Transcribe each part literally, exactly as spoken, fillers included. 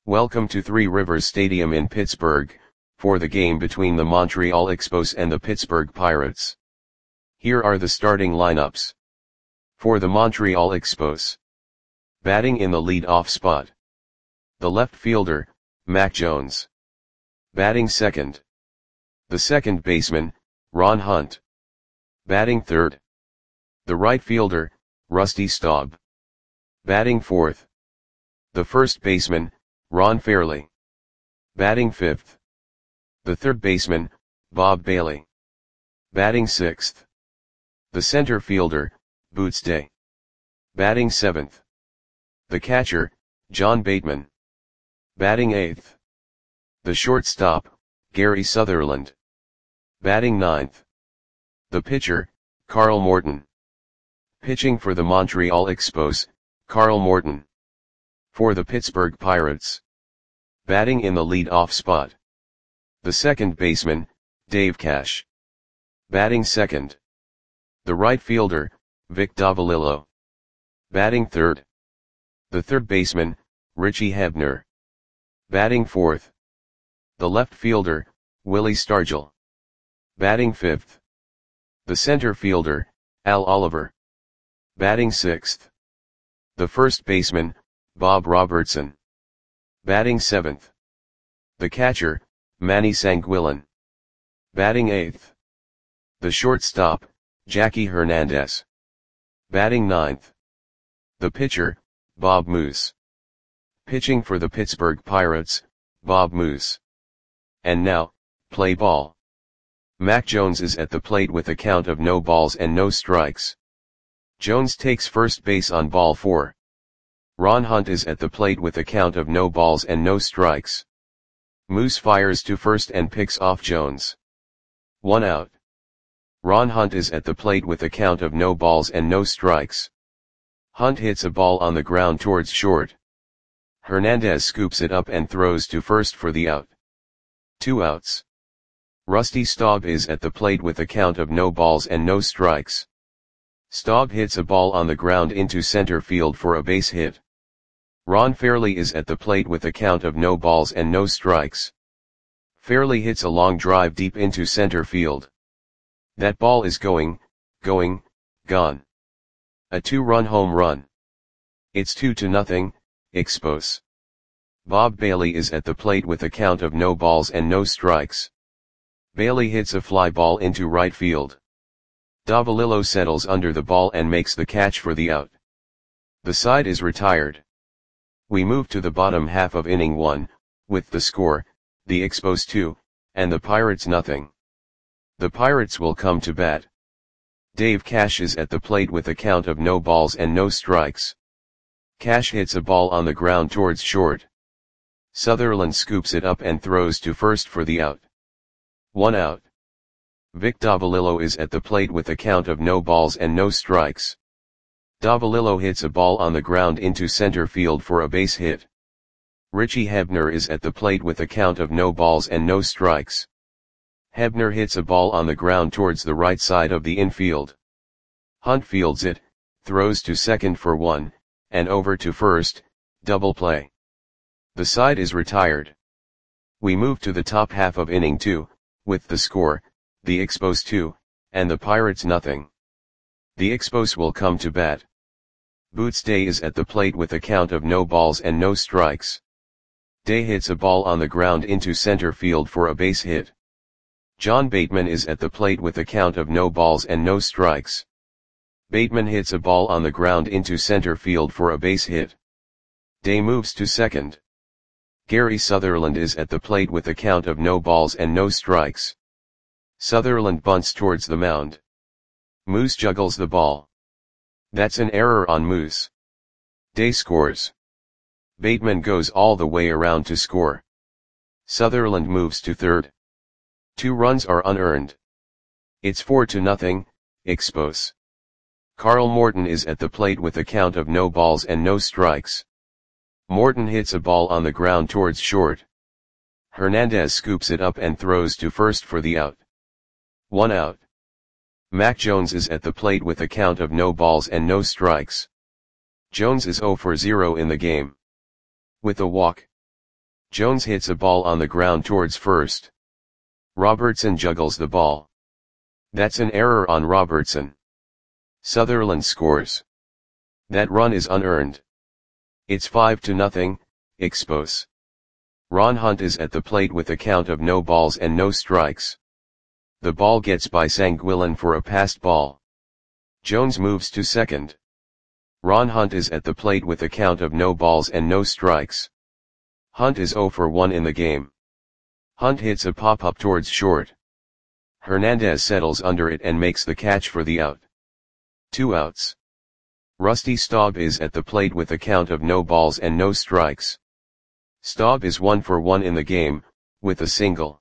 Welcome to Three Rivers Stadium in Pittsburgh, for the game between the Montreal Expos and the Pittsburgh Pirates. Here are the starting lineups. For the Montreal Expos. Batting in the lead-off spot. The left fielder, Mac Jones. Batting second. The second baseman, Ron Hunt. Batting third. The right fielder, Rusty Staub. Batting fourth. The first baseman, Ron Fairly. Batting fifth. The third baseman, Bob Bailey. Batting sixth. The center fielder, Boots Day. Batting seventh. The catcher, John Bateman. Batting eighth. The shortstop, Gary Sutherland. Batting ninth. The pitcher, Carl Morton. Pitching for the Montreal Expos, Carl Morton. For the Pittsburgh Pirates. Batting in the lead-off spot. The second baseman, Dave Cash. Batting second. The right fielder, Vic Davalillo. Batting third. The third baseman, Richie Hebner. Batting fourth. The left fielder, Willie Stargell. Batting fifth. The center fielder, Al Oliver. Batting sixth. The first baseman, Bob Robertson. Batting seventh. The catcher, Manny Sanguillen. Batting eighth. The shortstop, Jackie Hernandez. Batting ninth. The pitcher, Bob Moose. Pitching for the Pittsburgh Pirates, Bob Moose. And now, play ball. Mac Jones is at the plate with a count of no balls and no strikes. Jones takes first base on ball four. Ron Hunt is at the plate with a count of no balls and no strikes. Moose fires to first and picks off Jones. One out. Ron Hunt is at the plate with a count of no balls and no strikes. Hunt hits a ball on the ground towards short. Hernandez scoops it up and throws to first for the out. Two outs. Rusty Staub is at the plate with a count of no balls and no strikes. Staub hits a ball on the ground into center field for a base hit. Ron Fairly is at the plate with a count of no balls and no strikes. Fairly hits a long drive deep into center field. That ball is going, going, gone. A two-run home run. It's two to nothing, Expos. Bob Bailey is at the plate with a count of no balls and no strikes. Bailey hits a fly ball into right field. Davalillo settles under the ball and makes the catch for the out. The side is retired. We move to the bottom half of inning one, with the score, the Expos two, and the Pirates nothing. The Pirates will come to bat. Dave Cash is at the plate with a count of no balls and no strikes. Cash hits a ball on the ground towards short. Sutherland scoops it up and throws to first for the out. One out. Vic Davalillo is at the plate with a count of no balls and no strikes. Davalillo hits a ball on the ground into center field for a base hit. Richie Hebner is at the plate with a count of no balls and no strikes. Hebner hits a ball on the ground towards the right side of the infield. Hunt fields it, throws to second for one, and over to first, double play. The side is retired. We move to the top half of inning two, with the score, the Expos two, and the Pirates nothing. The Expos will come to bat. Boots Day is at the plate with a count of no balls and no strikes. Day hits a ball on the ground into center field for a base hit. John Bateman is at the plate with a count of no balls and no strikes. Bateman hits a ball on the ground into center field for a base hit. Day moves to second. Gary Sutherland is at the plate with a count of no balls and no strikes. Sutherland bunts towards the mound. Moose juggles the ball. That's an error on Moose. Day scores. Bateman goes all the way around to score. Sutherland moves to third. Two runs are unearned. It's four to nothing, Expos. Carl Morton is at the plate with a count of no balls and no strikes. Morton hits a ball on the ground towards short. Hernandez scoops it up and throws to first for the out. One out. Mac Jones is at the plate with a count of no balls and no strikes. Jones is zero for zero in the game. With a walk. Jones hits a ball on the ground towards first. Robertson juggles the ball. That's an error on Robertson. Sutherland scores. That run is unearned. It's five to nothing, Expos. Ron Hunt is at the plate with a count of no balls and no strikes. The ball gets by Sanguillen for a passed ball. Jones moves to second. Ron Hunt is at the plate with a count of no balls and no strikes. Hunt is zero for one in the game. Hunt hits a pop-up towards short. Hernandez settles under it and makes the catch for the out. Two outs. Rusty Staub is at the plate with a count of no balls and no strikes. Staub is one for one in the game, with a single.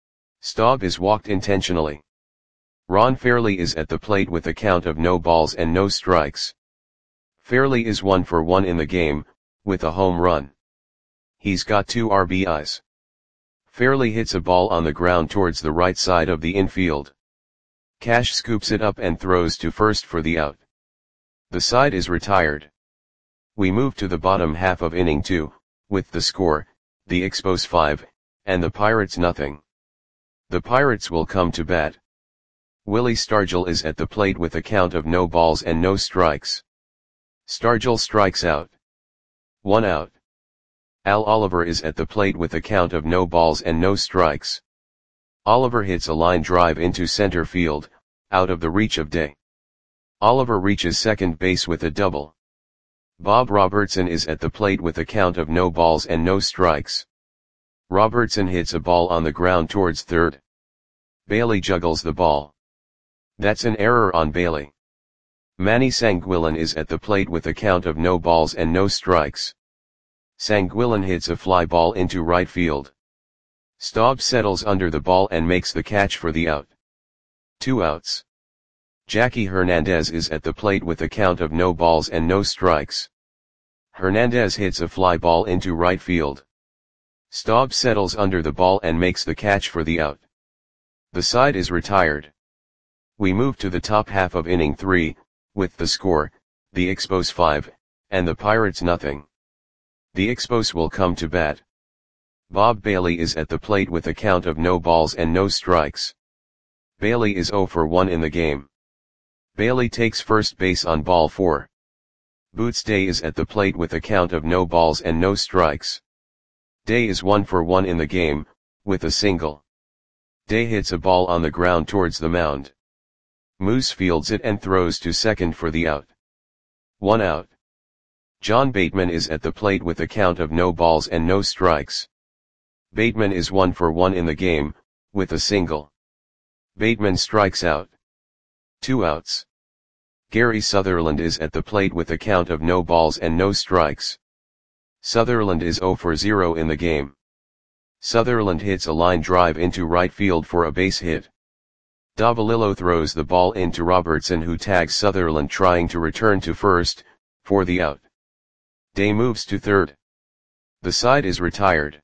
Staub is walked intentionally. Ron Fairley is at the plate with a count of no balls and no strikes. Fairley is one for one in the game, with a home run. He's got two R B Is. Fairley hits a ball on the ground towards the right side of the infield. Cash scoops it up and throws to first for the out. The side is retired. We move to the bottom half of inning two, with the score, the Expos five, and the Pirates nothing. The Pirates will come to bat. Willie Stargell is at the plate with a count of no balls and no strikes. Stargell strikes out. One out. Al Oliver is at the plate with a count of no balls and no strikes. Oliver hits a line drive into center field, out of the reach of Day. Oliver reaches second base with a double. Bob Robertson is at the plate with a count of no balls and no strikes. Robertson hits a ball on the ground towards third. Bailey juggles the ball. That's an error on Bailey. Manny Sanguillen is at the plate with a count of no balls and no strikes. Sanguillen hits a fly ball into right field. Staub settles under the ball and makes the catch for the out. Two outs. Jackie Hernandez is at the plate with a count of no balls and no strikes. Hernandez hits a fly ball into right field. Staub settles under the ball and makes the catch for the out. The side is retired. We move to the top half of inning three, with the score, the Expos five, and the Pirates nothing. The Expos will come to bat. Bob Bailey is at the plate with a count of no balls and no strikes. Bailey is zero for one in the game. Bailey takes first base on ball four. Boots Day is at the plate with a count of no balls and no strikes. Day is one for one in the game, with a single. Day hits a ball on the ground towards the mound. Moose fields it and throws to second for the out. One out. John Bateman is at the plate with a count of no balls and no strikes. Bateman is one for one in the game, with a single. Bateman strikes out. Two outs. Gary Sutherland is at the plate with a count of no balls and no strikes. Sutherland is zero for zero in the game. Sutherland hits a line drive into right field for a base hit. Davalillo throws the ball into Robertson, who tags Sutherland trying to return to first, for the out. Day moves to third. The side is retired.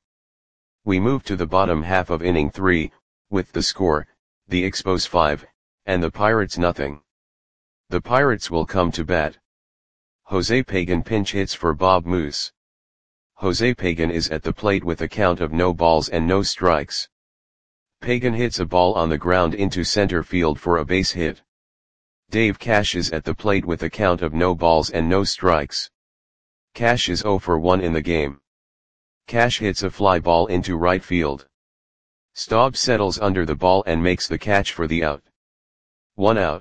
We move to the bottom half of inning three, with the score, the Expos five, and the Pirates nothing. The Pirates will come to bat. Jose Pagan pinch hits for Bob Moose. Jose Pagan is at the plate with a count of no balls and no strikes. Pagan hits a ball on the ground into center field for a base hit. Dave Cash is at the plate with a count of no balls and no strikes. Cash is zero for one in the game. Cash hits a fly ball into right field. Staub settles under the ball and makes the catch for the out. One out.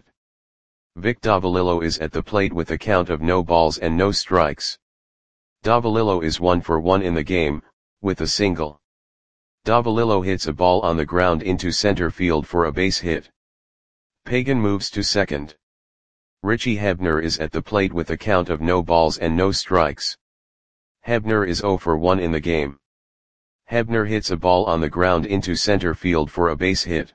Vic Davalillo is at the plate with a count of no balls and no strikes. Davalillo is one for one in the game, with a single. Davalillo hits a ball on the ground into center field for a base hit. Pagan moves to second. Richie Hebner is at the plate with a count of no balls and no strikes. Hebner is zero for one in the game. Hebner hits a ball on the ground into center field for a base hit.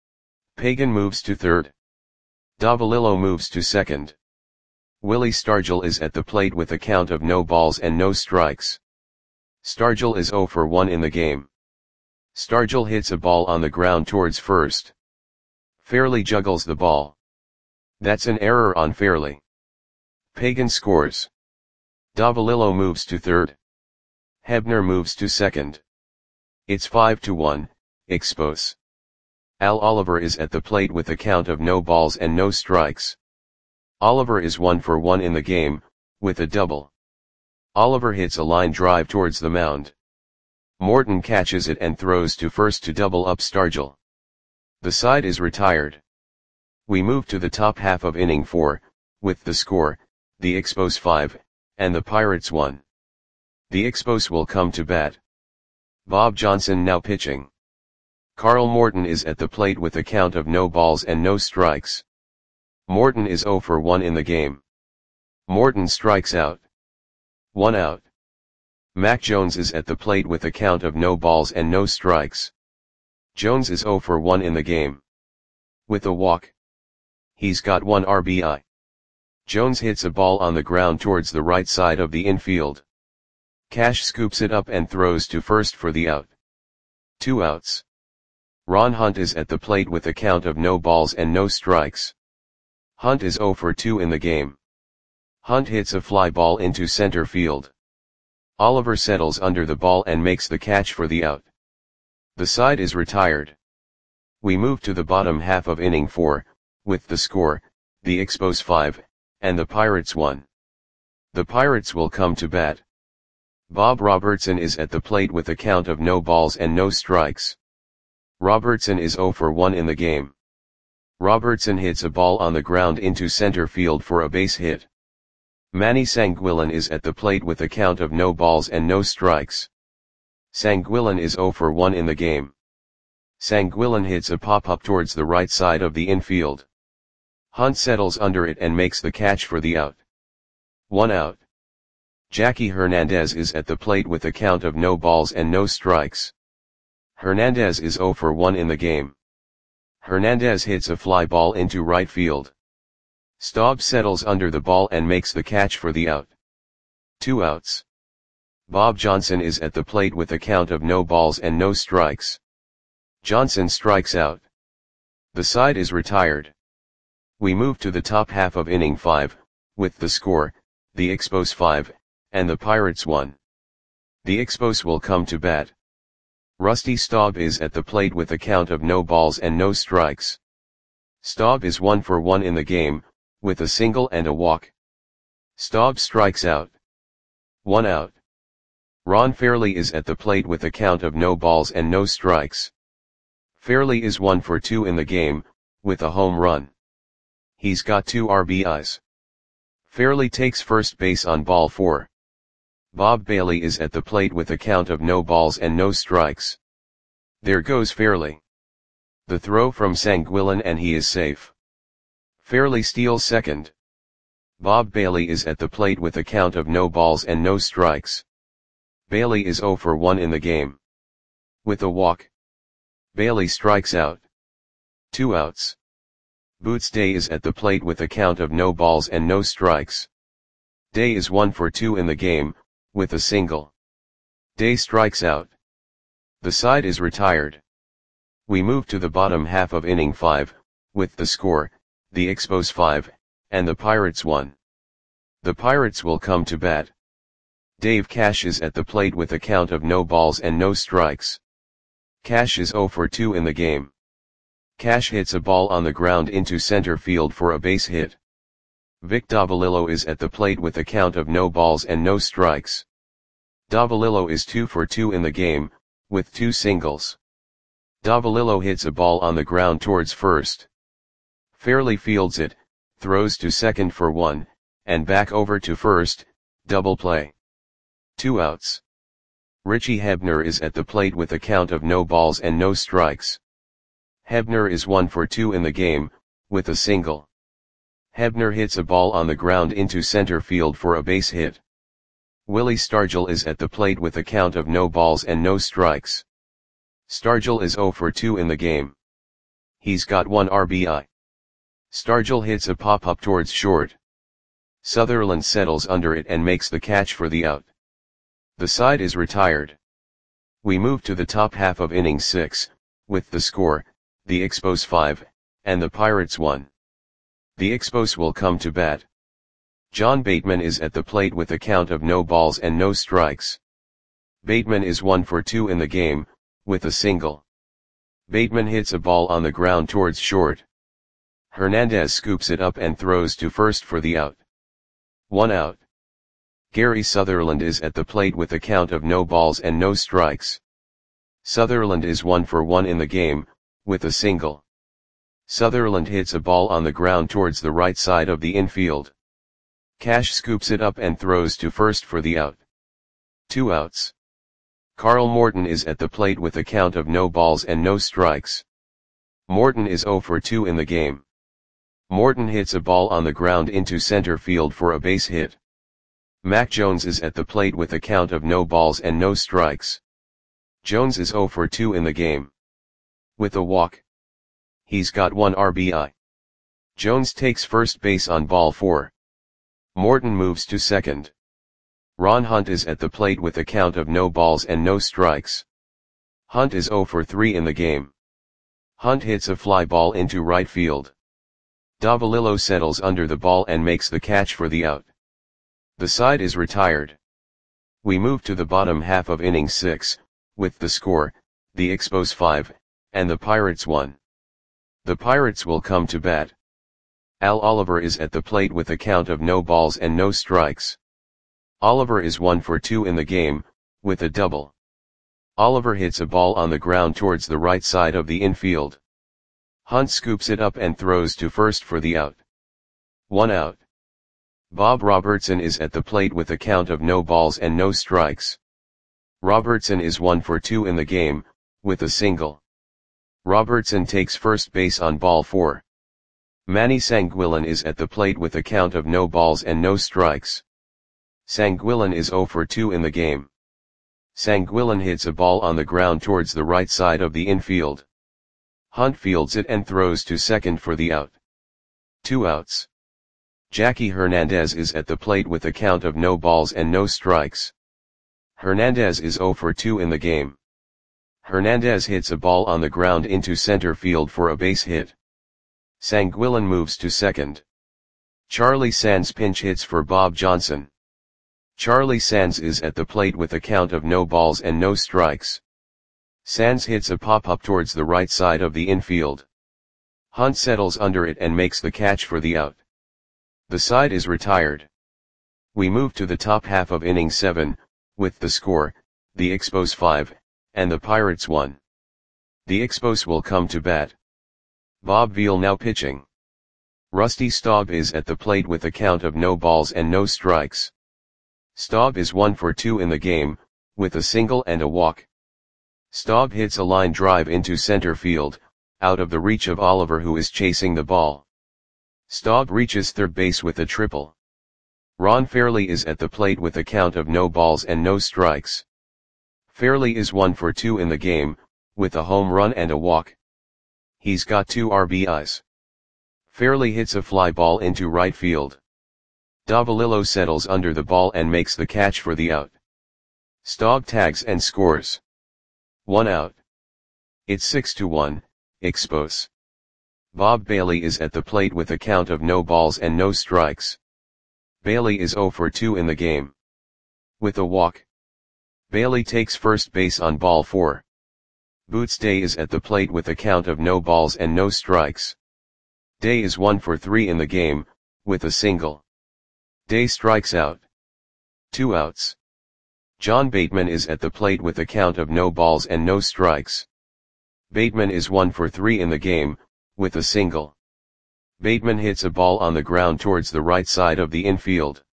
Pagan moves to third. Davalillo moves to second. Willie Stargell is at the plate with a count of no balls and no strikes. Stargell is zero for one in the game. Stargell hits a ball on the ground towards first. Fairley juggles the ball. That's an error on Fairley. Pagan scores. Davalillo moves to third. Hebner moves to second. It's five to one, Expos. Al Oliver is at the plate with a count of no balls and no strikes. Oliver is one for one in the game, with a double. Oliver hits a line drive towards the mound. Morton catches it and throws to first to double up Stargell. The side is retired. We move to the top half of inning four, with the score, the Expos five, and the Pirates one. The Expos will come to bat. Bob Johnson now pitching. Carl Morton is at the plate with a count of no balls and no strikes. Morton is zero for one in the game. Morton strikes out. One out. Mac Jones is at the plate with a count of no balls and no strikes. Jones is zero for one in the game. With a walk. He's got one R B I. Jones hits a ball on the ground towards the right side of the infield. Cash scoops it up and throws to first for the out. Two outs. Ron Hunt is at the plate with a count of no balls and no strikes. Hunt is zero for two in the game. Hunt hits a fly ball into center field. Oliver settles under the ball and makes the catch for the out. The side is retired. We move to the bottom half of inning four, with the score, the Expos five, and the Pirates one. The Pirates will come to bat. Bob Robertson is at the plate with a count of no balls and no strikes. Robertson is zero for one in the game. Robertson hits a ball on the ground into center field for a base hit. Manny Sanguillen is at the plate with a count of no balls and no strikes. Sanguillen is zero for one in the game. Sanguillen hits a pop-up towards the right side of the infield. Hunt settles under it and makes the catch for the out. One out. Jackie Hernandez is at the plate with a count of no balls and no strikes. Hernandez is zero for one in the game. Hernandez hits a fly ball into right field. Staub settles under the ball and makes the catch for the out. Two outs. Bob Johnson is at the plate with a count of no balls and no strikes. Johnson strikes out. The side is retired. We move to the top half of inning five, with the score, the Expos five, and the Pirates one. The Expos will come to bat. Rusty Staub is at the plate with a count of no balls and no strikes. Staub is one for one in the game, with a single and a walk. Staub strikes out. One out. Ron Fairley is at the plate with a count of no balls and no strikes. Fairley is one for two in the game, with a home run. He's got two R B Is. Fairley takes first base on ball four. Bob Bailey is at the plate with a count of no balls and no strikes. There goes Fairley. The throw from Sanguillen and he is safe. Fairley steals second. Bob Bailey is at the plate with a count of no balls and no strikes. Bailey is zero for one in the game. With a walk. Bailey strikes out. Two outs. Boots Day is at the plate with a count of no balls and no strikes. Day is one for two in the game, with a single. Day strikes out. The side is retired. We move to the bottom half of inning five, with the score, the Expos five, and the Pirates one. The Pirates will come to bat. Dave Cash is at the plate with a count of no balls and no strikes. Cash is zero for two in the game. Cash hits a ball on the ground into center field for a base hit. Vic Davalillo is at the plate with a count of no balls and no strikes. Davalillo is two for two in the game, with two singles. Davalillo hits a ball on the ground towards first. Fairley fields it, throws to second for one, and back over to first, double play. Two outs. Richie Hebner is at the plate with a count of no balls and no strikes. Hebner is one for two in the game, with a single. Hebner hits a ball on the ground into center field for a base hit. Willie Stargell is at the plate with a count of no balls and no strikes. Stargell is zero for two in the game. He's got one R B I. Stargell hits a pop-up towards short. Sutherland settles under it and makes the catch for the out. The side is retired. We move to the top half of inning six, with the score, the Expos five, and the Pirates one. The Expos will come to bat. John Bateman is at the plate with a count of no balls and no strikes. Bateman is one for two in the game, with a single. Bateman hits a ball on the ground towards short. Hernandez scoops it up and throws to first for the out. One out. Gary Sutherland is at the plate with a count of no balls and no strikes. Sutherland is one for one in the game, with a single. Sutherland hits a ball on the ground towards the right side of the infield. Cash scoops it up and throws to first for the out. Two outs. Carl Morton is at the plate with a count of no balls and no strikes. Morton is zero for two in the game. Morton hits a ball on the ground into center field for a base hit. Mac Jones is at the plate with a count of no balls and no strikes. Jones is zero for two in the game. With a walk. He's got one R B I. Jones takes first base on ball four. Morton moves to second. Ron Hunt is at the plate with a count of no balls and no strikes. Hunt is zero for three in the game. Hunt hits a fly ball into right field. Davalillo settles under the ball and makes the catch for the out. The side is retired. We move to the bottom half of inning six, with the score, the Expos five, and the Pirates one. The Pirates will come to bat. Al Oliver is at the plate with a count of no balls and no strikes. Oliver is one for two in the game, with a double. Oliver hits a ball on the ground towards the right side of the infield. Hunt scoops it up and throws to first for the out. One out. Bob Robertson is at the plate with a count of no balls and no strikes. Robertson is one for two in the game, with a single. Robertson takes first base on ball four. Manny Sanguillen is at the plate with a count of no balls and no strikes. Sanguillen is zero for two in the game. Sanguillen hits a ball on the ground towards the right side of the infield. Hunt fields it and throws to second for the out. Two outs. Jackie Hernandez is at the plate with a count of no balls and no strikes. Hernandez is zero for two in the game. Hernandez hits a ball on the ground into center field for a base hit. Sanguillen moves to second. Charlie Sands pinch hits for Bob Johnson. Charlie Sands is at the plate with a count of no balls and no strikes. Sands hits a pop-up towards the right side of the infield. Hunt settles under it and makes the catch for the out. The side is retired. We move to the top half of inning seven, with the score, the Expos five, and the Pirates one. The Expos will come to bat. Bob Veal now pitching. Rusty Staub is at the plate with a count of no balls and no strikes. Staub is one for two in the game, with a single and a walk. Staub hits a line drive into center field, out of the reach of Oliver who is chasing the ball. Staub reaches third base with a triple. Ron Fairley is at the plate with a count of no balls and no strikes. Fairley is one for two in the game, with a home run and a walk. He's got two R B Is. Fairley hits a fly ball into right field. Davalillo settles under the ball and makes the catch for the out. Staub tags and scores. One out. It's six to one, Expos. Bob Bailey is at the plate with a count of no balls and no strikes. Bailey is zero for two in the game. With a walk. Bailey takes first base on ball four. Boots Day is at the plate with a count of no balls and no strikes. Day is one for three in the game, with a single. Day strikes out. Two outs. John Bateman is at the plate with a count of no balls and no strikes. Bateman is one for three in the game, with a single. Bateman hits a ball on the ground towards the right side of the infield.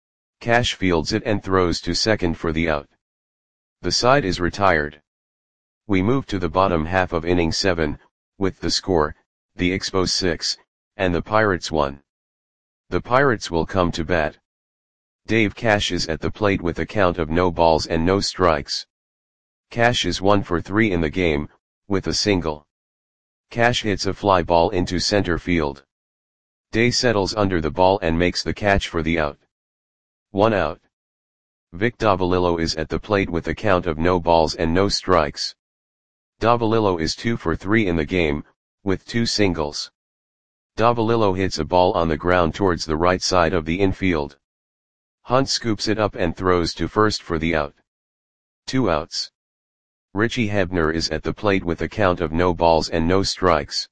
Cash fields it and throws to second for the out. The side is retired. We move to the bottom half of inning seven, with the score, the Expos six, and the Pirates one. The Pirates will come to bat. Dave Cash is at the plate with a count of no balls and no strikes. Cash is one for three in the game, with a single. Cash hits a fly ball into center field. Day settles under the ball and makes the catch for the out. One out. Vic Davalillo is at the plate with a count of no balls and no strikes. Davalillo is two for three in the game, with two singles. Davalillo hits a ball on the ground towards the right side of the infield. Hunt scoops it up and throws to first for the out. Two outs. Richie Hebner is at the plate with a count of no balls and no strikes.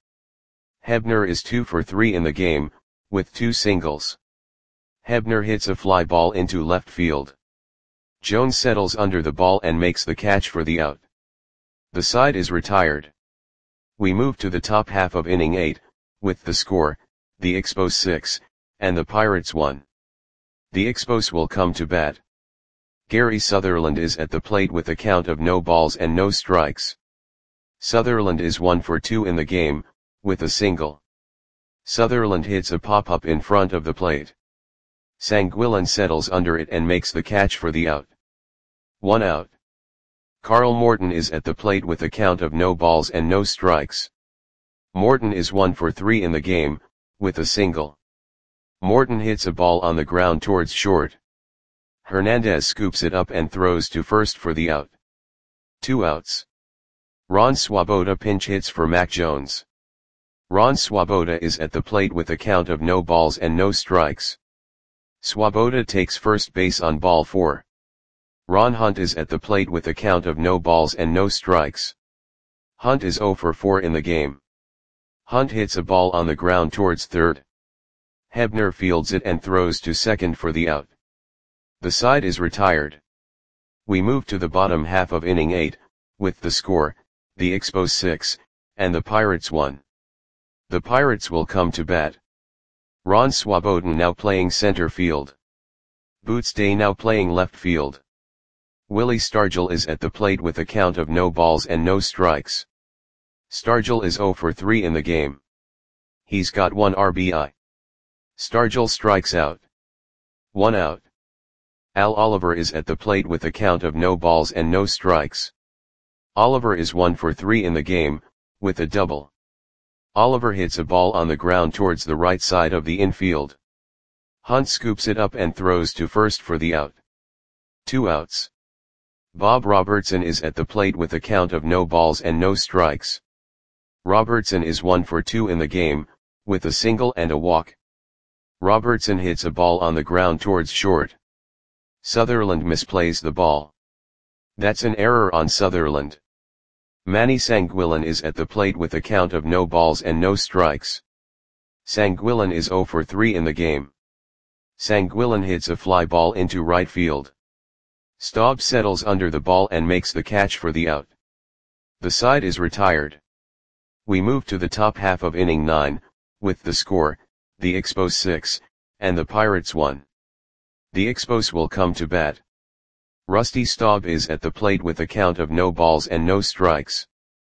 Hebner is two for three in the game, with two singles. Hebner hits a fly ball into left field. Jones settles under the ball and makes the catch for the out. The side is retired. We move to the top half of inning eight, with the score, the Expos six, and the Pirates one. The Expos will come to bat. Gary Sutherland is at the plate with a count of no balls and no strikes. Sutherland is one for two in the game, with a single. Sutherland hits a pop-up in front of the plate. Sanguillen settles under it and makes the catch for the out. One out. Carl Morton is at the plate with a count of no balls and no strikes. Morton is one for three in the game, with a single. Morton hits a ball on the ground towards short. Hernandez scoops it up and throws to first for the out. Two outs. Ron Swoboda pinch hits for Mac Jones. Ron Swoboda is at the plate with a count of no balls and no strikes. Swoboda takes first base on ball four. Ron Hunt is at the plate with a count of no balls and no strikes. Hunt is zero for four in the game. Hunt hits a ball on the ground towards third. Hebner fields it and throws to second for the out. The side is retired. We move to the bottom half of inning eight, with the score, the Expos six, and the Pirates one. The Pirates will come to bat. Ron Swoboda now playing center field. Boots Day now playing left field. Willie Stargell is at the plate with a count of no balls and no strikes. Stargell is zero for three in the game. He's got one R B I. Stargell strikes out. One out. Al Oliver is at the plate with a count of no balls and no strikes. Oliver is one for three in the game, with a double. Oliver hits a ball on the ground towards the right side of the infield. Hunt scoops it up and throws to first for the out. Two outs. Bob Robertson is at the plate with a count of no balls and no strikes. Robertson is one for two in the game, with a single and a walk. Robertson hits a ball on the ground towards short. Sutherland misplays the ball. That's an error on Sutherland. Manny Sanguillen is at the plate with a count of no balls and no strikes. Sanguillen is zero for three in the game. Sanguillen hits a fly ball into right field. Staub settles under the ball and makes the catch for the out. The side is retired. We move to the top half of inning nine, with the score, the Expos six, and the Pirates one. The Expos will come to bat. Rusty Staub is at the plate with a count of no balls and no strikes.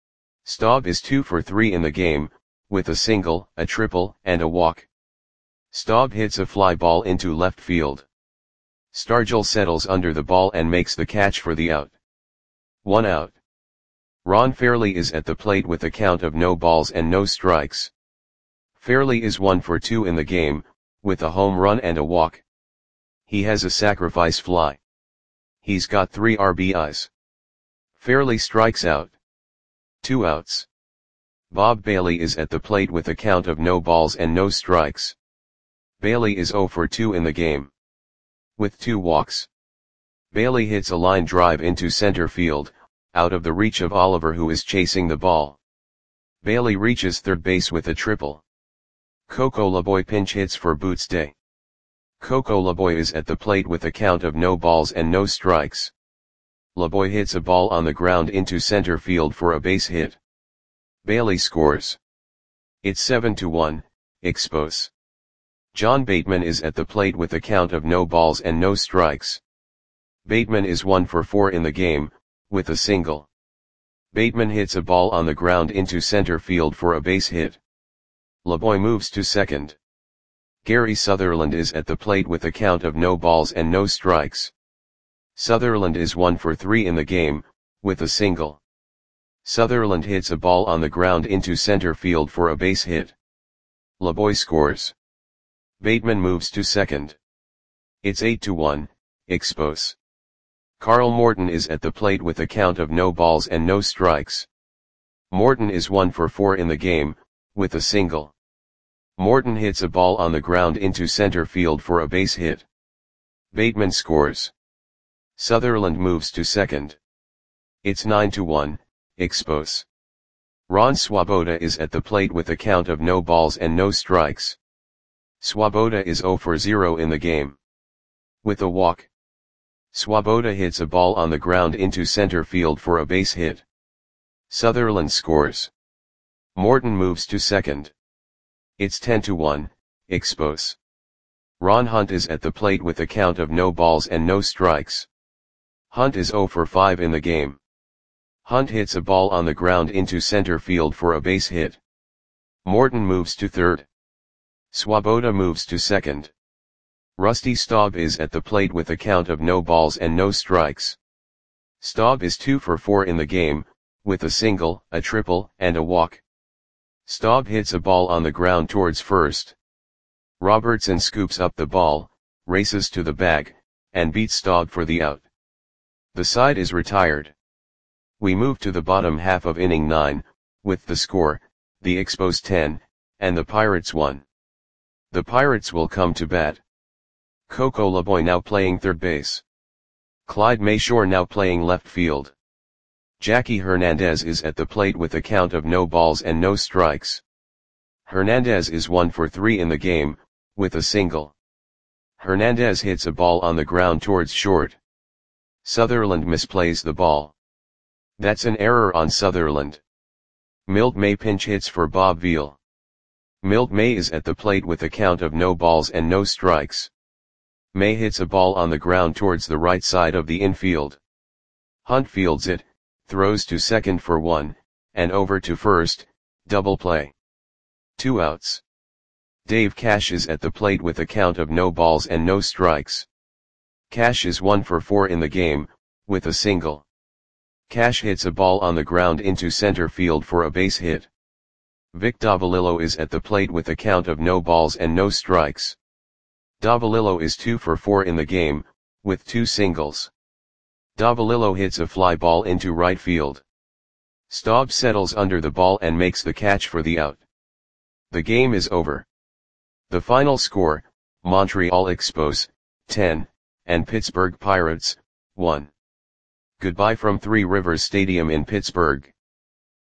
Staub is two for three in the game, with a single, a triple, and a walk. Staub hits a fly ball into left field. Stargell settles under the ball and makes the catch for the out. One out. Ron Fairley is at the plate with a count of no balls and no strikes. Fairley is one for two in the game, with a home run and a walk. He has a sacrifice fly. He's got three R B Is. Fairley strikes out. Two outs. Bob Bailey is at the plate with a count of no balls and no strikes. Bailey is zero for two in the game. With two walks. Bailey hits a line drive into center field, out of the reach of Oliver who is chasing the ball. Bailey reaches third base with a triple. Coco LaBoy pinch hits for Boots Day. Coco LaBoy is at the plate with a count of no balls and no strikes. LaBoy hits a ball on the ground into center field for a base hit. Bailey scores. It's seven to one, Expos. John Bateman is at the plate with a count of no balls and no strikes. Bateman is one for four in the game, with a single. Bateman hits a ball on the ground into center field for a base hit. LaBoy moves to second. Gary Sutherland is at the plate with a count of no balls and no strikes. Sutherland is one for three in the game, with a single. Sutherland hits a ball on the ground into center field for a base hit. LaBoy scores. Bateman moves to second. It's eight to one, Expos. Carl Morton is at the plate with a count of no balls and no strikes. Morton is one for four in the game, with a single. Morton hits a ball on the ground into center field for a base hit. Bateman scores. Sutherland moves to second. It's nine to one, Expos. Ron Swoboda is at the plate with a count of no balls and no strikes. Swoboda is zero for zero in the game. With a walk, Swoboda hits a ball on the ground into center field for a base hit. Sutherland scores. Morton moves to second. It's ten to one, Expos. Ron Hunt is at the plate with a count of no balls and no strikes. Hunt is zero for five in the game. Hunt hits a ball on the ground into center field for a base hit. Morton moves to third. Swoboda moves to second. Rusty Staub is at the plate with a count of no balls and no strikes. Staub is two for four in the game, with a single, a triple, and a walk. Staub hits a ball on the ground towards first. Robertson scoops up the ball, races to the bag, and beats Staub for the out. The side is retired. We move to the bottom half of inning nine, with the score, the Expos ten, and the Pirates one. The Pirates will come to bat. Coco Laboy now playing third base. Clyde Mayshore now playing left field. Jackie Hernandez is at the plate with a count of no balls and no strikes. Hernandez is one for three in the game, with a single. Hernandez hits a ball on the ground towards short. Sutherland misplays the ball. That's an error on Sutherland. Milt May pinch hits for Bob Veal. Milt May is at the plate with a count of no balls and no strikes. May hits a ball on the ground towards the right side of the infield. Hunt fields it, throws to second for one, and over to first, double play. Two outs. Dave Cash is at the plate with a count of no balls and no strikes. Cash is one for four in the game, with a single. Cash hits a ball on the ground into center field for a base hit. Vic Davalillo is at the plate with a count of no balls and no strikes. Davalillo is two for four in the game, with two singles. Davalillo hits a fly ball into right field. Staub settles under the ball and makes the catch for the out. The game is over. The final score, Montreal Expos, ten, and Pittsburgh Pirates, one. Goodbye from Three Rivers Stadium in Pittsburgh.